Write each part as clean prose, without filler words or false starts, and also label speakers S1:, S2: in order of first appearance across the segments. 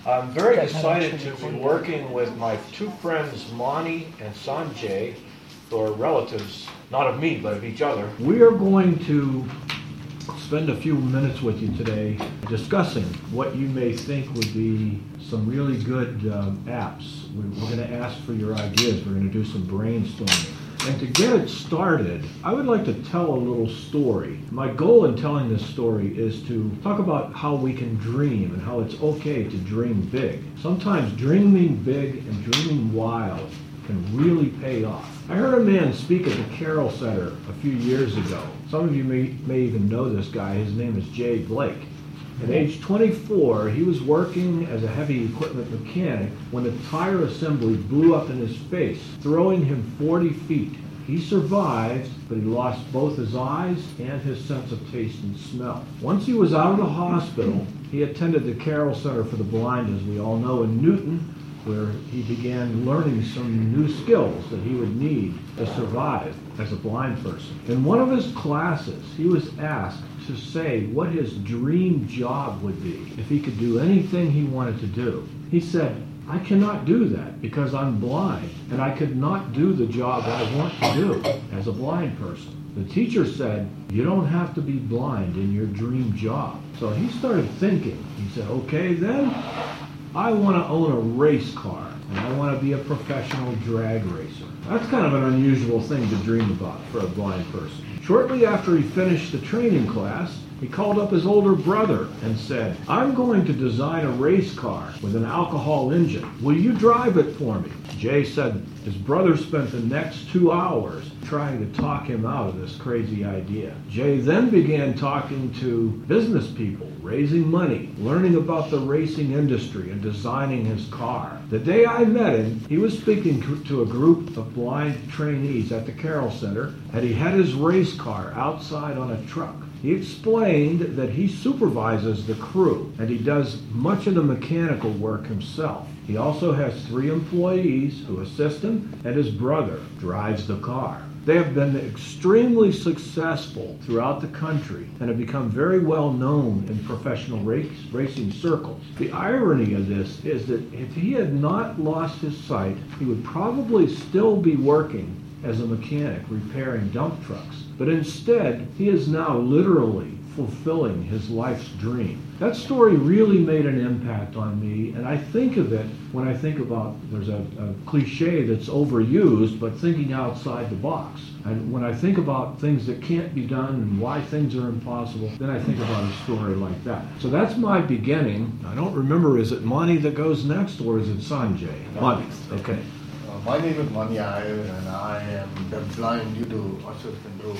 S1: I'm very excited to be working with my two friends, Mani and Sanjay, who are relatives, not of me, but of each other.
S2: We are going to spend a few minutes with you today discussing what you may think would be some really good apps. We're going to ask for your ideas. We're going to do some brainstorming. And to get it started, I would like to tell a little story. My goal in telling this story is to talk about how we can dream and how it's okay to dream big. Sometimes dreaming big and dreaming wild can really pay off. I heard a man speak at the Carroll Center a few years ago. Some of you may even know this guy. His name is Jay Blake. At age 24, he was working as a heavy equipment mechanic when a tire assembly blew up in his face, throwing him 40 feet. He survived, but he lost both his eyes and his sense of taste and smell. Once he was out of the hospital, he attended the Carroll Center for the Blind, as we all know, in Newton, where he began learning some new skills that he would need to survive as a blind person. In one of his classes, he was asked to say what his dream job would be if he could do anything he wanted to do. He said, "I cannot do that because I'm blind, and I could not do the job I want to do as a blind person." The teacher said, "You don't have to be blind in your dream job." So he started thinking. He said, "Okay, then I want to own a race car, and I want to be a professional drag racer." That's kind of an unusual thing to dream about for a blind person. Shortly after he finished the training class, he called up his older brother and said, "I'm going to design a race car with an alcohol engine. Will you drive it for me?" Jay said his brother spent the next 2 hours trying to talk him out of this crazy idea. Jay then began talking to business people, raising money, learning about the racing industry, and designing his car. The day I met him, he was speaking to a group of blind trainees at the Carroll Center, and he had his race car outside on a truck. He explained that he supervises the crew, and he does much of the mechanical work himself. He also has 3 employees who assist him, and his brother drives the car. They have been extremely successful throughout the country and have become very well known in professional racing circles. The irony of this is that if he had not lost his sight, he would probably still be working as a mechanic repairing dump trucks. But instead, he is now literally fulfilling his life's dream. That story really made an impact on me, and I think of it when I think about, there's a cliche that's overused, but thinking outside the box. And when I think about things that can't be done and why things are impossible, then I think about a story like that. So that's my beginning. I don't remember, is it Mani that goes next, or is it Sanjay? Mani, okay.
S3: My name is Mani Iyer, and I am blind due to Usher syndrome.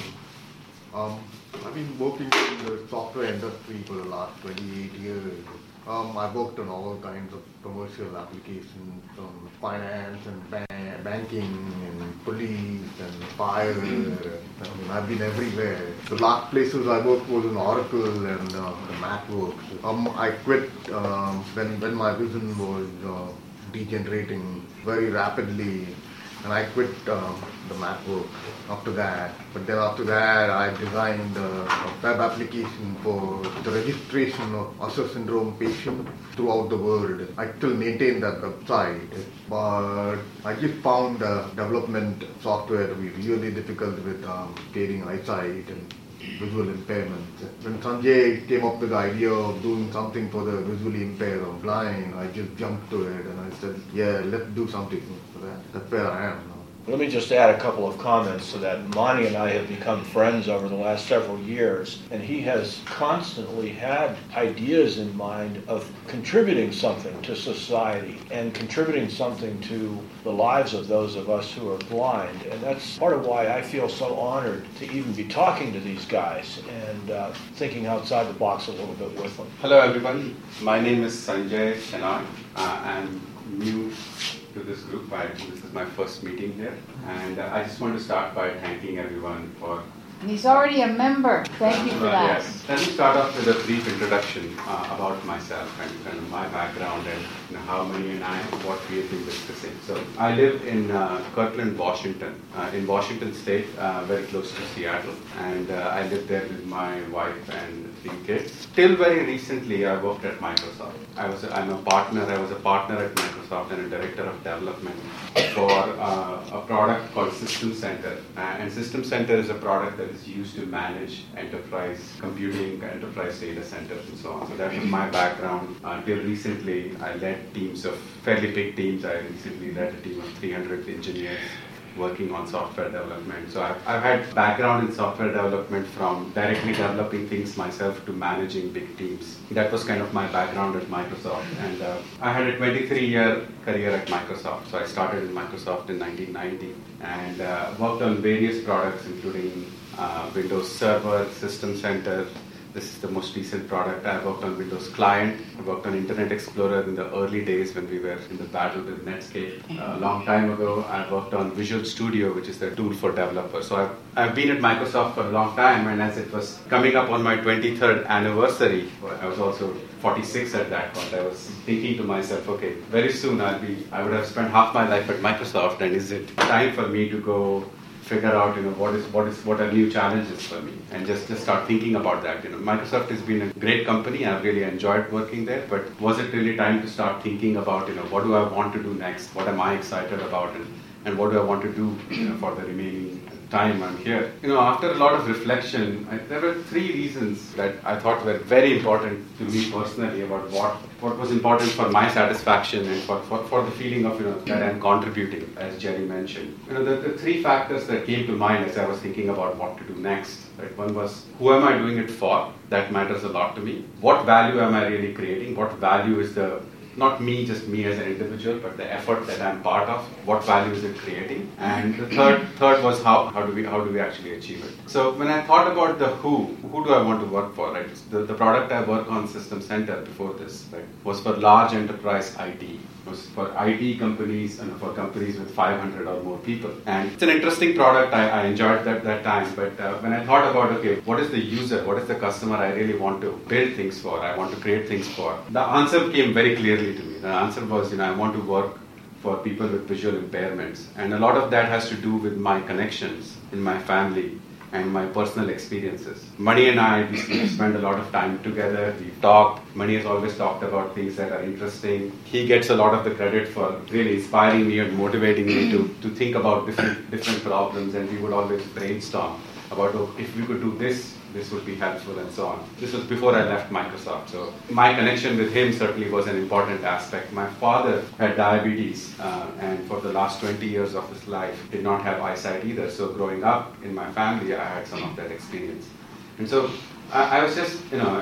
S3: I've been working in the software industry for the last 28 years. I've worked on all kinds of commercial applications, from finance and banking and police and fire. I've been everywhere. The last places I worked was in Oracle and the MacWorks. I quit when my vision was degenerating very rapidly, and I quit the MacBook after that. But then after that, I designed a web application for the registration of Usher syndrome patients throughout the world. I still maintain that website, but I just found development software to be really difficult with gaining eyesight and visual impairment. When Sanjay came up with the idea of doing something for the visually impaired or blind, I just jumped to it and I said, yeah, let's do something for that. That's where I am now.
S1: Let me just add a couple of comments to that. Mani and I have become friends over the last several years, and he has constantly had ideas in mind of contributing something to society and contributing something to the lives of those of us who are blind. And that's part of why I feel so honored to even be talking to these guys and thinking outside the box a little bit with them.
S4: Hello everyone, my name is Sanjay Shannon. I'm new to this group. This is my first meeting here, and I just want to start by thanking everyone for
S5: And he's already a member. Thank you for that.
S4: Yes. Let me start off with a brief introduction about myself and kind of my background and how Mani and I, what we have been discussing. So I live in Kirtland, Washington, in Washington State, very close to Seattle. And I lived there with my wife and 3 kids. Till very recently, I worked at Microsoft. I was a partner at Microsoft and a director of development for a product called System Center. And System Center is a product that is used to manage enterprise computing, enterprise data centers, and so on. So that was my background. Till recently, I led teams of fairly big teams. I recently led a team of 300 engineers working on software development. So I've had background in software development from directly developing things myself to managing big teams. That was kind of my background at Microsoft. And I had a 23-year career at Microsoft. So I started in Microsoft in 1990 and worked on various products, including Windows Server, System Center. This is the most recent product. I worked on Windows Client. I worked on Internet Explorer in the early days when we were in the battle with Netscape. A long time ago, I worked on Visual Studio, which is the tool for developers. So I've been at Microsoft for a long time, and as it was coming up on my 23rd anniversary, I was also 46 at that point. I was thinking to myself, okay, very soon I would have spent half my life at Microsoft, and is it time for me to go figure out, what are new challenges for me, and just start thinking about that. Microsoft has been a great company. I've really enjoyed working there, but was it really time to start thinking about, what do I want to do next? What am I excited about, and what do I want to do, for the remaining time I'm here? After a lot of reflection, there were 3 reasons that I thought were very important to me personally about what was important for my satisfaction and for the feeling of, that I'm contributing, as Jerry mentioned. The 3 factors that came to mind as I was thinking about what to do next. Right? One was, who am I doing it for? That matters a lot to me. What value am I really creating? What value is not me, just me as an individual, but the effort that I'm part of, what value is it creating? And the third was how do we actually achieve it? So when I thought about the who do I want to work for, right? The product I worked on, System Center, before this, right, was for large enterprise IT. It was for IT companies and for companies with 500 or more people. And it's an interesting product. I enjoyed that time. But when I thought about, okay, what is the user, what is the customer I really want to build things for, I want to create things for, the answer came very clearly to me. The answer was, I want to work for people with visual impairments. And a lot of that has to do with my connections in my family and my personal experiences. Mani and I, we spend a lot of time together. We've talked. Mani has always talked about things that are interesting. He gets a lot of the credit for really inspiring me and motivating me to think about different problems. And we would always brainstorm about, if we could do this would be helpful, and so on. This was before I left Microsoft. So my connection with him certainly was an important aspect. My father had diabetes, and for the last 20 years of his life did not have eyesight either. So growing up in my family, I had some of that experience. And so I was just,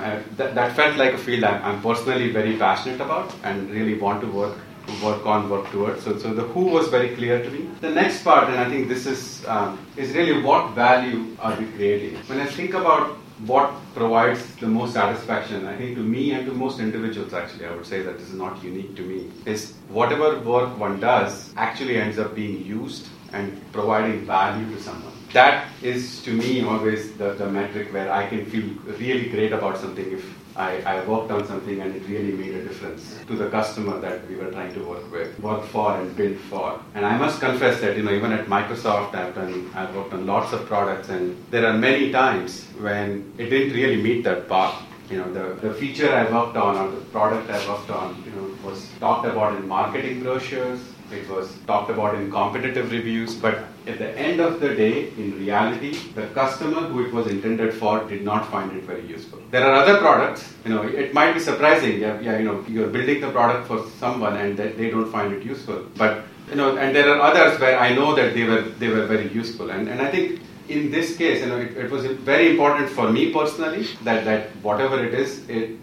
S4: that felt like a field I'm personally very passionate about and really want to work towards. So the who was very clear to me. The next part, and I think this is really what value are we creating? When I think about what provides the most satisfaction, I think to me and to most individuals actually, I would say that this is not unique to me, is whatever work one does actually ends up being used and providing value to someone. That is to me always the metric where I can feel really great about something if I worked on something and it really made a difference to the customer that we were trying to work for and build for. And I must confess that, even at Microsoft, I've worked on lots of products, and there are many times when it didn't really meet that bar. The feature I worked on or the product I worked on, was talked about in marketing brochures. It was talked about in competitive reviews, but at the end of the day, in reality, the customer who it was intended for did not find it very useful. There are other products, it might be surprising, you're building the product for someone and that they don't find it useful. But, and there are others where I know that they were very useful. And I think in this case, it was very important for me personally that whatever it is, it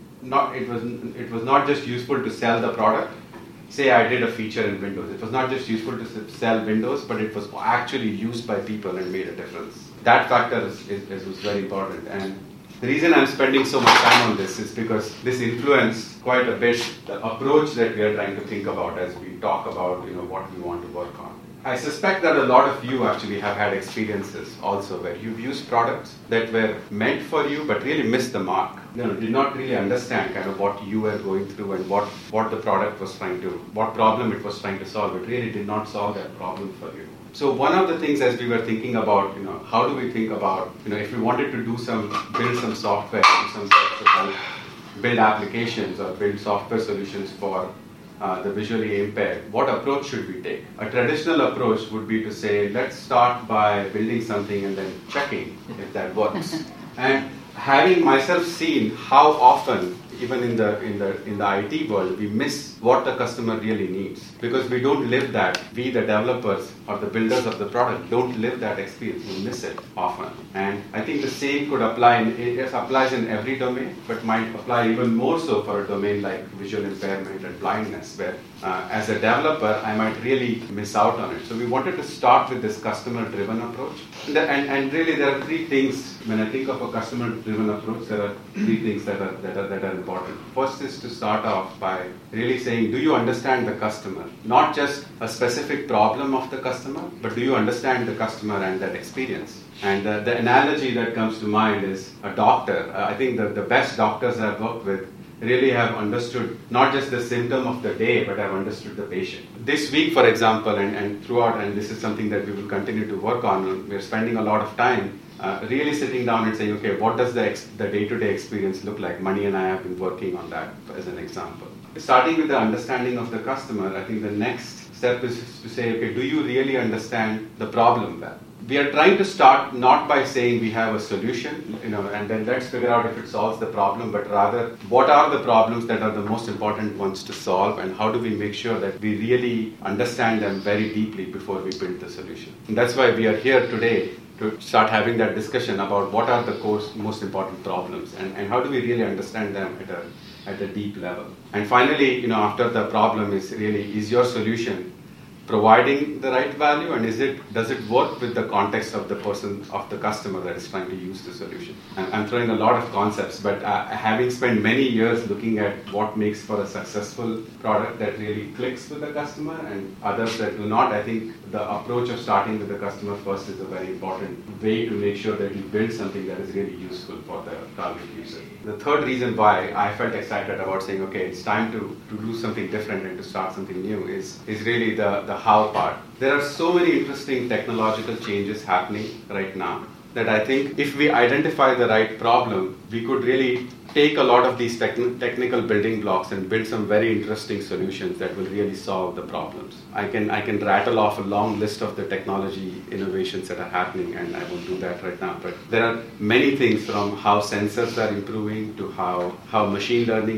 S4: was not just useful to sell the product. Say I did a feature in Windows. It was not just useful to sell Windows, but it was actually used by people and made a difference. That factor was very important. And the reason I'm spending so much time on this is because this influenced quite a bit the approach that we are trying to think about as we talk about what we want to work on. I suspect that a lot of you actually have had experiences also where you've used products that were meant for you but really missed the mark. Did not really understand kind of what you were going through and what the product was what problem it was trying to solve. It really did not solve that problem for you. So one of the things as we were thinking about, how do we think about, if we wanted to build some software, build applications or build software solutions for the visually impaired, what approach should we take? A traditional approach would be to say, let's start by building something and then checking if that works. And having myself seen how often, even in the IT world, we miss what the customer really needs because we don't live that. We, the developers or the builders of the product, don't live that experience. We miss it often. And I think the same could apply. It applies in every domain, but might apply even more so for a domain like visual impairment and blindness, where as a developer, I might really miss out on it. So we wanted to start with this customer-driven approach. And really, there are three things. When I think of a customer-driven approach, there are three things that are important. First is to start off by really saying, do you understand the customer? Not just a specific problem of the customer, but do you understand the customer and that experience? And the analogy that comes to mind is a doctor. I think the best doctors I've worked with really have understood not just the symptom of the day, but have understood the patient. This week, for example, and throughout, and this is something that we will continue to work on, we're spending a lot of time really sitting down and saying, okay, what does the day-to-day experience look like? Mani and I have been working on that as an example. Starting with the understanding of the customer, I think the next step is to say, okay, do you really understand the problem well? We are trying to start not by saying we have a solution, and then let's figure out if it solves the problem, but rather what are the problems that are the most important ones to solve, and how do we make sure that we really understand them very deeply before we build the solution. And that's why we are here today to start having that discussion about what are the most important problems, and how do we really understand them at a deep level. And finally, after the problem is your solution providing the right value, and does it work with the context of the customer that is trying to use the solution? I'm throwing a lot of concepts, but having spent many years looking at what makes for a successful product that really clicks with the customer and others that do not, I think the approach of starting with the customer first is a very important way to make sure that you build something that is really useful for the target user. The third reason why I felt excited about saying, okay, it's time to do something different and to start something new is really the how part. There are so many interesting technological changes happening right now that I think if we identify the right problem, we could really take a lot of these technical building blocks and build some very interesting solutions that will really solve the problems. I can rattle off a long list of the technology innovations that are happening, and I won't do that right now. But there are many things, from how sensors are improving to how machine learning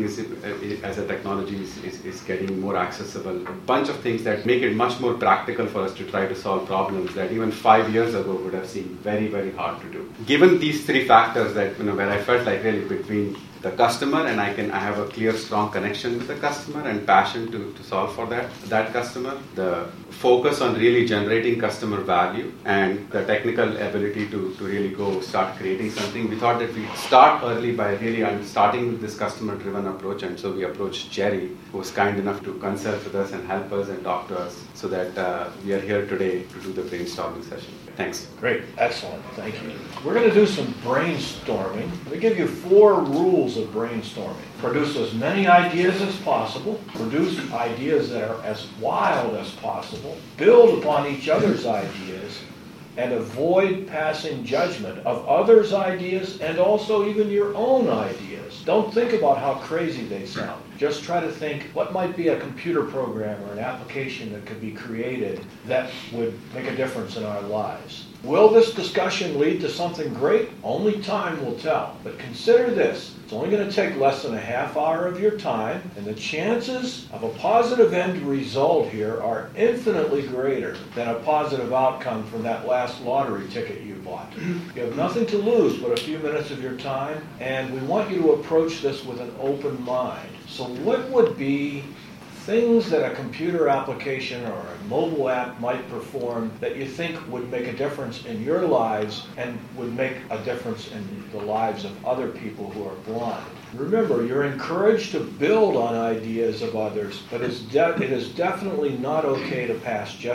S4: as a technology is getting more accessible. A bunch of things that make it much more practical for us to try to solve problems that even 5 years ago would have seemed very, very hard to do. Given these three factors that where I felt like really between the customer, and I have a clear, strong connection with the customer and passion to solve for that customer. The focus on really generating customer value and the technical ability to really go start creating something. We thought that we'd start early by really starting with this customer-driven approach, and so we approached Jerry, who was kind enough to consult with us and help us and talk to us, so that we are here today to do the brainstorming session. Thanks.
S1: Great. Excellent. Thank you. We're going to do some brainstorming. We give you 4 rules of brainstorming. Produce as many ideas as possible. Produce ideas that are as wild as possible. Build upon each other's ideas. And avoid passing judgment of others' ideas and also even your own ideas. Don't think about how crazy they sound. Just try to think, what might be a computer program or an application that could be created that would make a difference in our lives? Will this discussion lead to something great? Only time will tell. But consider this. It's only going to take less than a half hour of your time, and the chances of a positive end result here are infinitely greater than a positive outcome from that last lottery ticket you bought. You have nothing to lose but a few minutes of your time, and we want you to approach this with an open mind. So what would be things that a computer application or a mobile app might perform that you think would make a difference in your lives and would make a difference in the lives of other people who are blind? Remember, you're encouraged to build on ideas of others, but it is definitely not okay to pass judgment.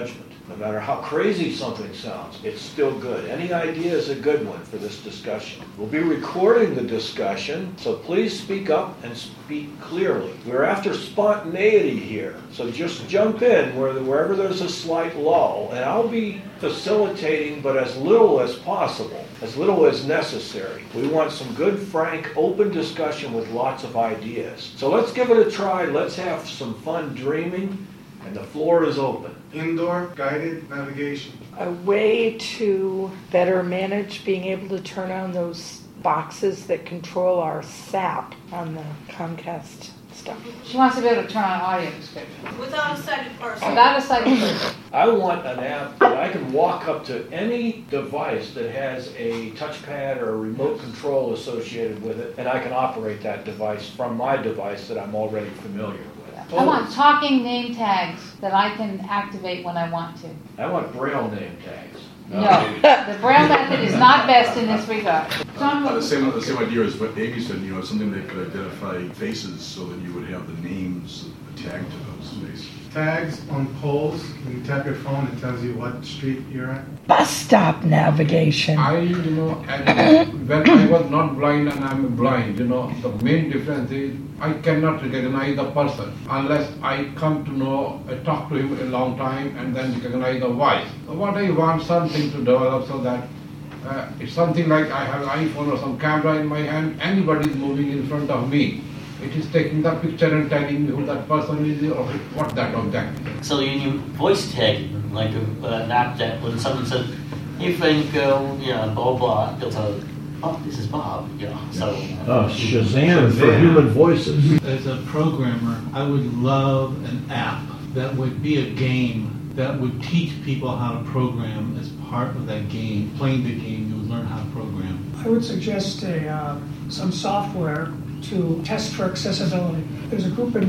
S1: No matter how crazy something sounds, it's still good. Any idea is a good one for this discussion. We'll be recording the discussion, so please speak up and speak clearly. We're after spontaneity here, so just jump in wherever there's a slight lull, and I'll be facilitating, but as little as possible, as little as necessary. We want some good, frank, open discussion with lots of ideas. So let's give it a try. Let's have some fun dreaming, and the floor is open.
S6: Indoor guided navigation.
S7: A way to better manage being able to turn on those boxes that control our SAP on the Comcast stuff.
S5: She wants to be able to turn on audio description.
S8: Without a sighted person.
S5: Without a sighted person.
S1: I want an app that I can walk up to any device that has a touchpad or a remote control associated with it, and I can operate that device from my device that I'm already familiar with.
S5: I want talking name tags that I can activate when I want to.
S1: I want Braille name tags.
S5: No, the Braille method is not best in this regard. John,
S9: The same idea as what Amy said, something that could identify faces so that you would have the names tagged to those faces.
S6: Tags on poles. When you tap your phone, it tells you what street you're at.
S7: Bus stop navigation.
S10: When I was not blind and I'm blind, the main difference is I cannot recognize the person unless I come to know, I talk to him a long time and then recognize the voice. So what I want something to develop so that it's something like I have an iPhone or some camera in my hand, anybody is moving in front of me. It is taking the picture and telling me who that person is or what that object is.
S11: So you need voice tag, like an app that when someone says, "Hey Frank, blah blah," they'll tell, "Oh, this is Bob." So.
S2: Shazam for human voices.
S12: As a programmer, I would love an app that would be a game that would teach people how to program as part of that game. Playing the game, you would learn how to program.
S13: I would suggest some software to test for accessibility. There's a group in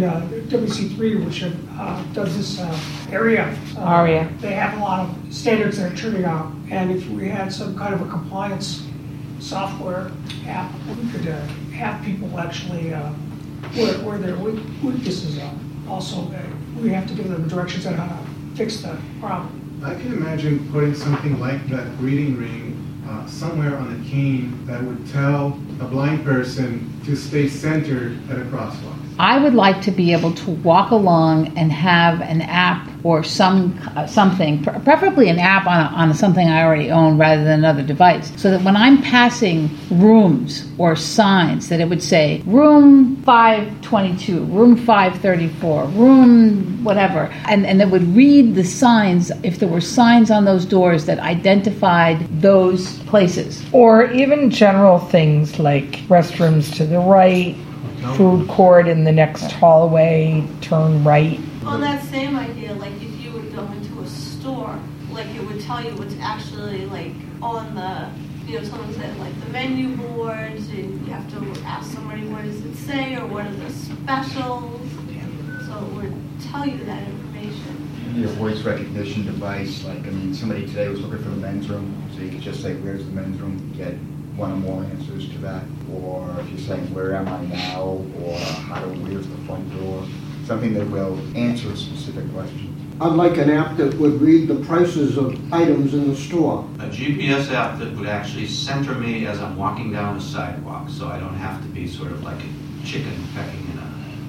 S13: WC3 which does this ARIA. They have a lot of standards they're turning out, and if we had some kind of a compliance software app, we could have people actually where their weaknesses are. Also, we have to give them directions on how to fix the problem.
S6: I can imagine putting something like that reading ring somewhere on a cane that would tell a blind person to stay centered at a crosswalk.
S5: I would like to be able to walk along and have an app or something, preferably an app on something I already own rather than another device, so that when I'm passing rooms or signs, that it would say room 522, room 534, room whatever, and it would read the signs if there were signs on those doors that identified those places.
S7: Or even general things like restrooms to the right, food court in the next hallway, turn right.
S8: On that same idea, like if you would go into a store, like it would tell you what's actually like on the, someone said like the menu boards, and you have to ask somebody what does it say or what are the specials. So it would tell you that information.
S14: You need a voice recognition device, somebody today was looking for the men's room, so you could just say, "Where's the men's room?" Get one or more answers to that. Or if you're saying, "Where am I now?" or where's the front door? Something that will answer a specific question.
S15: I'd like an app that would read the prices of items in the store.
S16: A GPS app that would actually center me as I'm walking down the sidewalk, so I don't have to be sort of like a chicken pecking in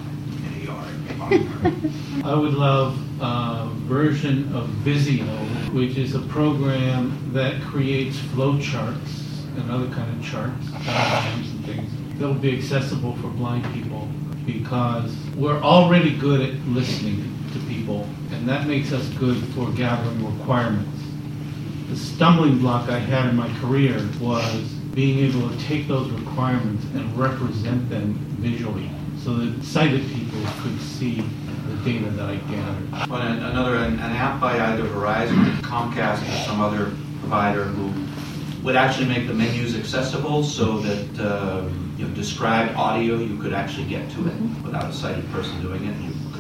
S16: a yard.
S12: I would love a version of Visio, which is a program that creates flowcharts and other kind of charts, diagrams and things that will be accessible for blind people, because we're already good at listening to people, and that makes us good for gathering requirements. The stumbling block I had in my career was being able to take those requirements and represent them visually so that sighted people could see the data that I gathered.
S16: Well, an app by either Verizon, Comcast, or some other provider who would actually make the menus accessible so that described audio, you could actually get to it without a sighted person doing it. You could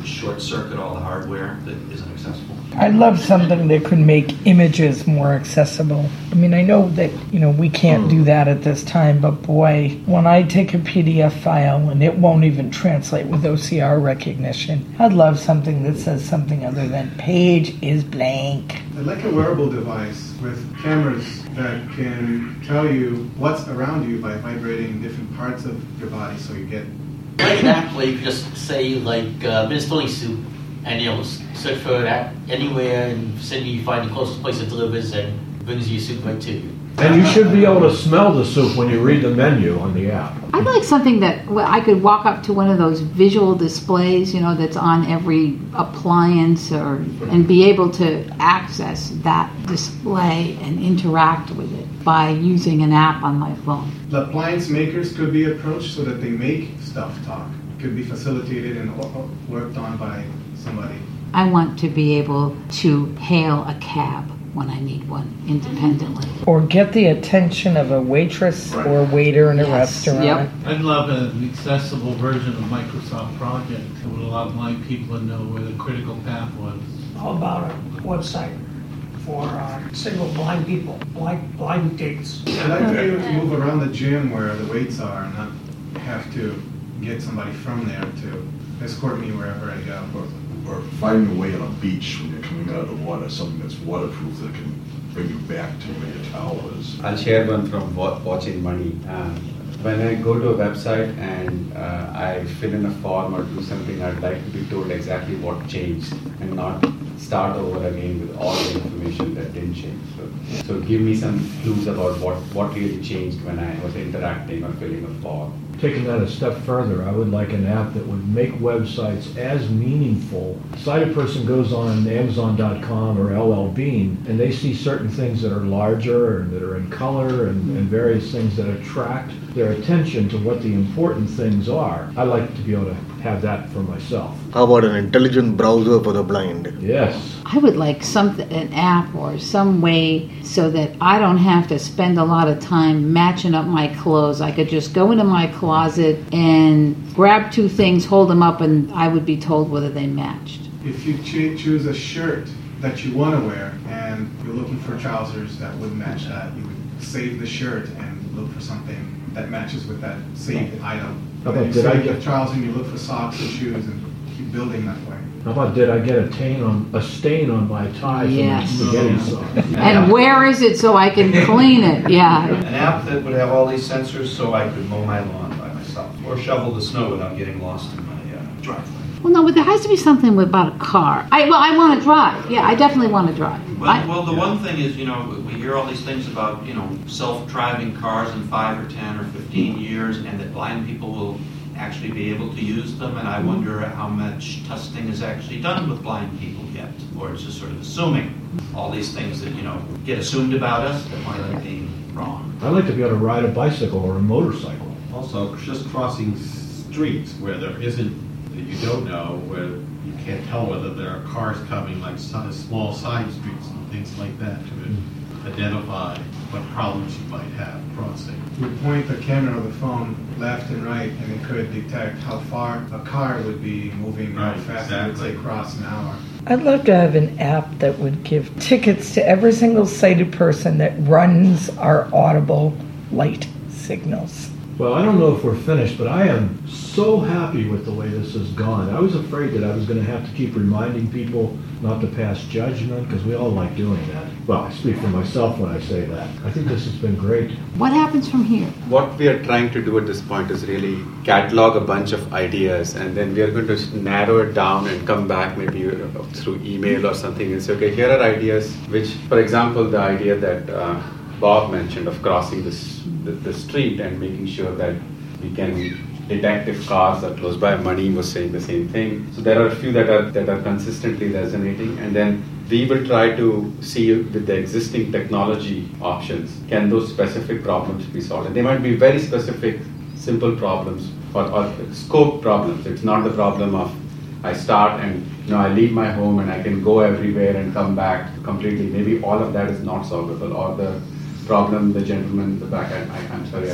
S16: could short circuit all the hardware that isn't accessible.
S7: I'd love something that could make images more accessible. I mean, I know that, we can't do that at this time, but boy, when I take a PDF file and it won't even translate with OCR recognition, I'd love something that says something other than page is blank.
S6: I'd like a wearable device with cameras that can tell you what's around you by vibrating different parts of your body so you get...
S11: Like an app where you can just say, been installing soup, and search for that anywhere, and send you find the closest place it delivers and brings you soup right to you.
S2: And you should be able to smell the soup when you read the menu on the app.
S5: I'd like something that I could walk up to one of those visual displays, that's on every appliance, and be able to access that display and interact with it by using an app on my phone.
S6: The appliance makers could be approached so that they make stuff talk. It could be facilitated and worked on by somebody.
S5: I want to be able to hail a cab when I need one independently.
S7: Or get the attention of a waitress or waiter in a restaurant.
S5: Yep.
S12: I'd love an accessible version of Microsoft Project that would allow blind people to know where the critical path was.
S13: How about a website for single blind people, blind dates?
S6: I'd like to be able to move around the gym where the weights are and not have to get somebody from there to escort me wherever I go.
S9: Or finding a way on a beach when you're coming out of the water, something that's waterproof that can bring you back to where your towel is.
S4: I'll share one from Watching Money. When I go to a website and I fill in a form or do something, I'd like to be told exactly what changed and not start over again with all the information that didn't change. So give me some clues about what really changed when I was interacting or filling a form.
S2: Taking that a step further, I would like an app that would make websites as meaningful. A sighted person goes on Amazon.com or LL Bean, and they see certain things that are larger and that are in color and various things that attract their attention to what the important things are. I like to be able to have that for myself.
S3: How about an intelligent browser for the blind?
S2: Yes.
S5: I would like an app or some way so that I don't have to spend a lot of time matching up my clothes. I could just go into my closet and grab two things, hold them up, and I would be told whether they matched.
S6: If you choose a shirt that you want to wear and you're looking for trousers that would match that, you would save the shirt and look for something that matches with that saved item.
S2: Okay,
S6: You save the trousers and you look for socks and shoes and keep building that way.
S2: How about did I get a stain on my tie from the spaghetti sauce?
S5: And where is it so I can clean it? Yeah.
S16: An app that would have all these sensors so I could mow my lawn by myself or shovel the snow without getting lost in my driveway.
S5: Well, no, but there has to be something about a car. I want to drive. Yeah, I definitely want to drive.
S16: Well, the one thing is, we hear all these things about, self-driving cars in 5 or 10 or 15 years, and that blind people will actually be able to use them, and I wonder how much testing is actually done with blind people yet, or it's just sort of assuming all these things that, get assumed about us that might end up being wrong.
S2: I'd like to be able to ride a bicycle or a motorcycle.
S17: Also, just crossing streets where there isn't, that you don't know, where you can't tell whether there are cars coming, like small side streets and things like that, to identify what problems you might have crossing.
S6: You point the camera of the phone left and right, and it could detect how far a car would be moving, how fast it would say cross an hour.
S7: I'd love to have an app that would give tickets to every single sighted person that runs our audible light signals.
S2: Well, I don't know if we're finished, but I am so happy with the way this has gone. I was afraid that I was going to have to keep reminding people not to pass judgment, because we all like doing that. Well, I speak for myself when I say that. I think this has been great.
S5: What happens from here?
S4: What we are trying to do at this point is really catalog a bunch of ideas, and then we are going to narrow it down and come back maybe through email or something and say, okay, here are ideas which, for example, the idea that Bob mentioned of crossing the street and making sure that we can detect if cars are close by. Mani was saying the same thing. So there are a few that are consistently resonating, and then we will try to see with the existing technology options, can those specific problems be solved? And they might be very specific, simple problems or scope problems. It's not the problem of I start and I leave my home and I can go everywhere and come back completely. Maybe all of that is not solvable, or the problem the gentleman in the back, I'm sorry, I didn't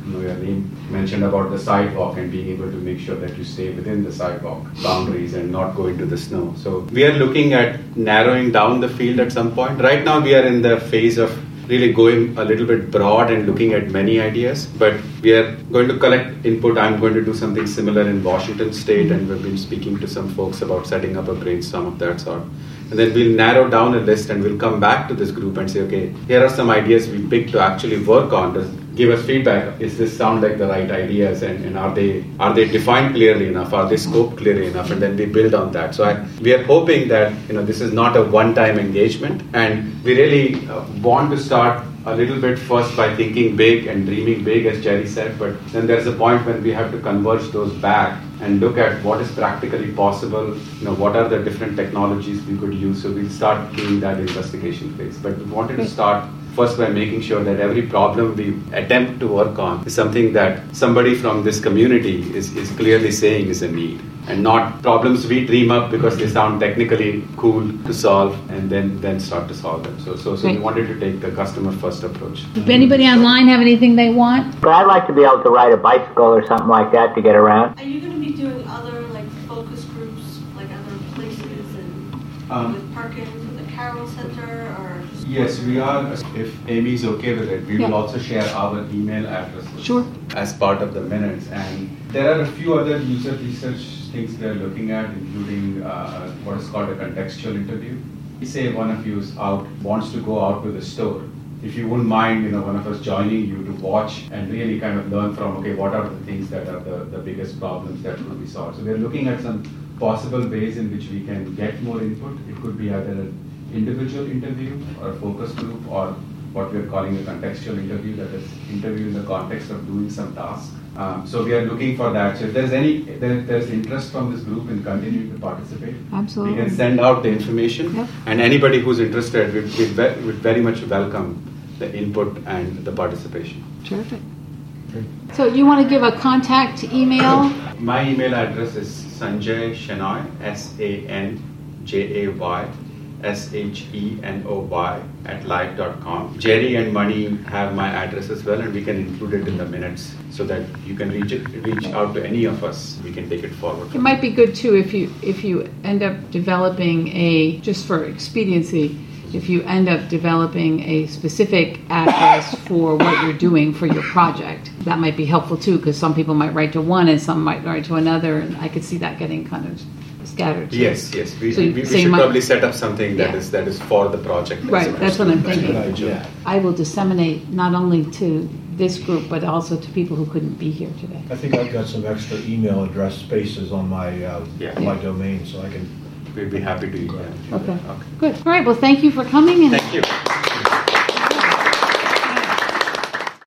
S4: You mentioned about the sidewalk and being able to make sure that you stay within the sidewalk boundaries and not go into the snow. So we are looking at narrowing down the field at some point. Right now we are in the phase of really going a little bit broad and looking at many ideas, but we are going to collect input. I'm going to do something similar in Washington State, and we've been speaking to some folks about setting up a brainstorm of that sort. And then we'll narrow down a list and we'll come back to this group and say, okay, here are some ideas we picked to actually work on. Just give us feedback. Is this sound like the right ideas? And are they defined clearly enough? Are they scoped clearly enough? And then we build on that. So we are hoping that this is not a one-time engagement, and we really want to start a little bit first by thinking big and dreaming big, as Jerry said, but then there's a point when we have to converge those back and look at what is practically possible, what are the different technologies we could use. So we'll start doing that investigation phase. But we wanted to start first by making sure that every problem we attempt to work on is something that somebody from this community is clearly saying is a need, and not problems we dream up because they sound technically cool to solve and then start to solve them. So we wanted to take the customer first approach.
S5: If anybody online have anything they want?
S18: But I'd like to be able to ride a bicycle or something like that to get around.
S8: Are you going to be doing other focus groups, other places and with parking for the Carroll Center, or?
S4: Yes, we are. If Amy is okay with it, we will also share our email addresses as part of the minutes. And there are a few other user research things we are looking at, including what is called a contextual interview. Say one of you wants to go out to the store. If you wouldn't mind, one of us joining you to watch and really kind of learn from, okay, what are the things that are the biggest problems that could be solved. So we're looking at some possible ways in which we can get more input. It could be either an individual interview or a focus group, or what we're calling a contextual interview, that is interview in the context of doing some task. So we are looking for that. So if there's interest from this group in continuing to participate,
S5: absolutely,
S4: we can send out the information, and anybody who's interested, we would very much welcome the input and the participation.
S5: Terrific. So you want to give a contact email?
S4: My email address is Sanjay Shenoy, SanjayShenoy @live.com. Jerry and Mani have my address as well, and we can include it in the minutes so that you can reach out to any of us. We can take it forward.
S5: It might be good too if you end up developing just for expediency, if you end up developing a specific address for what you're doing for your project. That might be helpful too, because some people might write to one and some might write to another, and I could see that getting kind of scattered too.
S4: Yes. We should probably set up something that is for the project.
S5: Right, that's what I'm thinking. I will disseminate not only to this group, but also to people who couldn't be here today.
S1: I think I've got some extra email address spaces on my my domain, so I can.
S4: We'd be happy to do that.
S5: Okay, good. All right, well, thank you for coming.
S4: Thank you.